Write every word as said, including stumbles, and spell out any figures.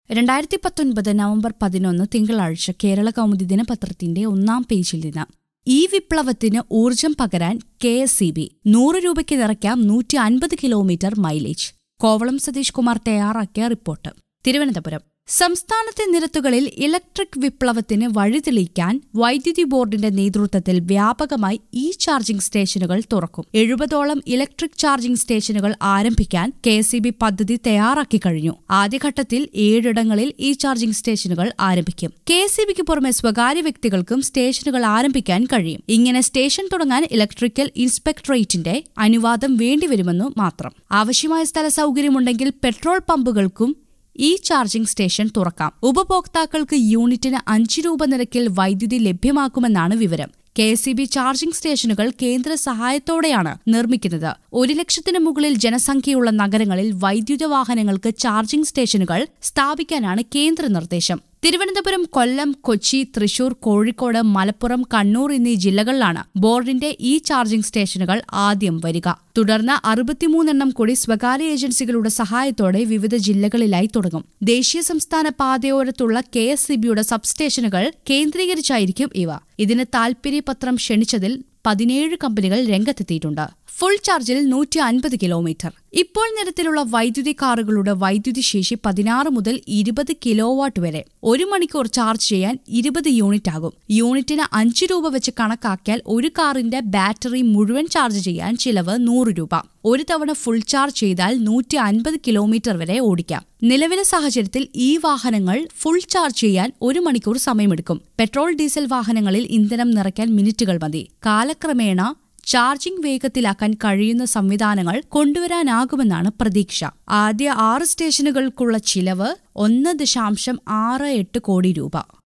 രണ്ടായിരത്തി പത്തൊൻപത് നവംബർ പതിനൊന്ന് തിങ്കളാഴ്ച കേരള കൗമുദി ദിനപത്രത്തിന്റെ ഒന്നാം പേജിൽ നിന്ന് ഈ വിപ്ലവത്തിന് ഊർജം പകരാൻ കെ എസ് ഇ ബി നൂറ് രൂപയ്ക്ക് നിറയ്ക്കാം നൂറ്റി അൻപത് കിലോമീറ്റർ മൈലേജ്. കോവളം സതീഷ് കുമാർ തയ്യാറാക്കിയ റിപ്പോർട്ട്. തിരുവനന്തപുരം. സംസ്ഥാനത്തെ നിരത്തുകളിൽ ഇലക്ട്രിക് വിപ്ലവത്തിന് വഴിതെളിയിക്കാൻ വൈദ്യുതി ബോർഡിന്റെ നേതൃത്വത്തിൽ വ്യാപകമായി ഇ ചാർജിംഗ് സ്റ്റേഷനുകൾ തുറക്കും. എഴുപതോളം ഇലക്ട്രിക് ചാർജിംഗ് സ്റ്റേഷനുകൾ ആരംഭിക്കാൻ കെ എസ് ഇ ബി പദ്ധതി തയ്യാറാക്കി കഴിഞ്ഞു. ആദ്യഘട്ടത്തിൽ ഏഴിടങ്ങളിൽ ഇ ചാർജിംഗ് സ്റ്റേഷനുകൾ ആരംഭിക്കും. കെ എസ് ഇ ബിക്ക് പുറമെ സ്വകാര്യ വ്യക്തികൾക്കും സ്റ്റേഷനുകൾ ആരംഭിക്കാൻ കഴിയും. ഇങ്ങനെ സ്റ്റേഷൻ തുടങ്ങാൻ ഇലക്ട്രിക്കൽ ഇൻസ്പെക്ടറേറ്റിന്റെ അനുവാദം വേണ്ടിവരുമെന്നു മാത്രം. ആവശ്യമായ സ്ഥല സൗകര്യമുണ്ടെങ്കിൽ പെട്രോൾ പമ്പുകൾക്കും ഇ ചാർജിംഗ് സ്റ്റേഷൻ തുറക്കാം. ഉപഭോക്താക്കൾക്ക് യൂണിറ്റിന് അഞ്ച് രൂപ നിരക്കിൽ വൈദ്യുതി ലഭ്യമാക്കുമെന്നാണ് വിവരം. K S E B charging സ്റ്റേഷനുകൾ കേന്ദ്ര സഹായത്തോടെയാണ് നിർമ്മിക്കുന്നത്. ഒരു ലക്ഷത്തിന് മുകളിൽ ജനസംഖ്യയുള്ള നഗരങ്ങളിൽ വൈദ്യുത വാഹനങ്ങൾക്ക് ചാർജിംഗ് സ്റ്റേഷനുകൾ സ്ഥാപിക്കാനാണ് കേന്ദ്ര നിർദ്ദേശം. തിരുവനന്തപുരം, കൊല്ലം, കൊച്ചി, തൃശൂർ, കോഴിക്കോട്, മലപ്പുറം, കണ്ണൂർ എന്നീ ജില്ലകളിലാണ് ബോർഡിന്റെ ഇ ചാർജിംഗ് സ്റ്റേഷനുകൾ ആദ്യം വരിക. തുടർന്ന് അറുപത്തിമൂന്നെണ്ണം കൂടി സ്വകാര്യ ഏജൻസികളുടെ സഹായത്തോടെ വിവിധ ജില്ലകളിലായി തുടങ്ങും. ദേശീയ സംസ്ഥാന പാതയോരത്തുള്ള കെ എസ് ഇ ബിയുടെ സബ്സ്റ്റേഷനുകൾ കേന്ദ്രീകരിച്ചായിരിക്കും ഇവ. ഇതിന് താൽപര്യപത്രം ക്ഷണിച്ചതിൽ പതിനേഴ് കമ്പനികൾ രംഗത്തെത്തിയിട്ടുണ്ട്. ഫുൾ ചാർജിൽ നൂറ്റി അൻപത് കിലോമീറ്റർ. ഇപ്പോൾ നിരത്തിലുള്ള വൈദ്യുതി കാറുകളുടെ വൈദ്യുതി ശേഷി പതിനാറ് മുതൽ ഇരുപത് കിലോവാട്ട് വരെ. ഒരു മണിക്കൂർ ചാർജ് ചെയ്യാൻ ഇരുപത് യൂണിറ്റ് ആകും. യൂണിറ്റിന് അഞ്ച് രൂപ വെച്ച് കണക്കാക്കിയാൽ ഒരു കാറിന്റെ ബാറ്ററി മുഴുവൻ ചാർജ് ചെയ്യാൻ ചിലവ് നൂറ് രൂപ. ഒരു തവണ ഫുൾ ചാർജ് ചെയ്താൽ നൂറ്റി അൻപത് കിലോമീറ്റർ വരെ ഓടിക്കാം. നിലവിലെ സാഹചര്യത്തിൽ ഈ വാഹനങ്ങൾ ഫുൾ ചാർജ് ചെയ്യാൻ ഒരു മണിക്കൂർ സമയമെടുക്കും. പെട്രോൾ, ഡീസൽ വാഹനങ്ങളിൽ ഇന്ധനം നിറയ്ക്കാൻ മിനിറ്റുകൾ മതി. കാലക്രമേണ ചാർജിംഗ് വേഗത്തിലാക്കാൻ കഴിയുന്ന സംവിധാനങ്ങൾ കൊണ്ടുവരാനാകുമെന്നാണ് പ്രതീക്ഷ. ആദ്യ ആറ് സ്റ്റേഷനുകൾക്കുള്ള ചിലവ് ഒന്ന് ദശാംശം ആറ് എട്ട് കോടി രൂപ.